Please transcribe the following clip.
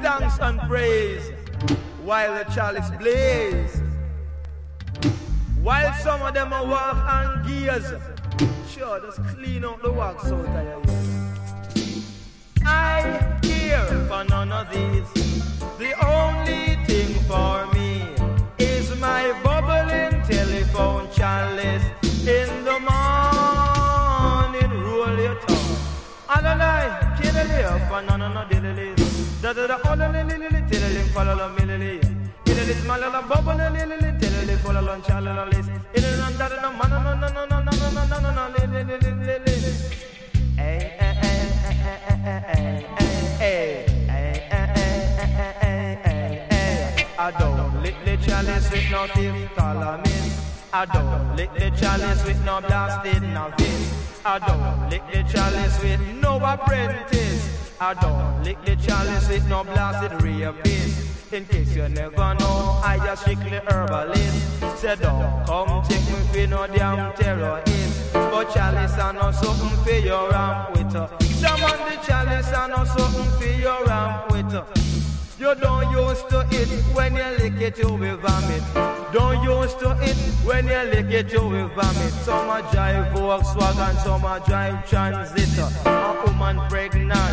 thanks and praise while the chalice blaze. While some of them are walk and gears, sure, just clean out the wax out of your ears. I care for none of these. The only thing for me is my bubbling telephone chalice. In the morning, roll your tongue. Adonai, kill the live for none of the lilies. Da all the lily, till follow the millily. In the little malala bubble, lily, till follow the chalice. In the under the man, no, hey, I don't lick the chalice with no thief calamis. I don't lick the chalice with no blasted novice. I don't lick the chalice with no apprentice. I don't lick the chalice with no blasted rapist. In case you never know, I just strictly herbalist. Say don't come take me for no damn terrorist. But chalice I know something for your ramp with her. Some on the chalice I know something for your ramp with her. You don't used to it when you lick it, you will vomit. Don't used to it when you lick it, you will vomit. Some a drive Volkswagen, some a drive Transit. A woman pregnant.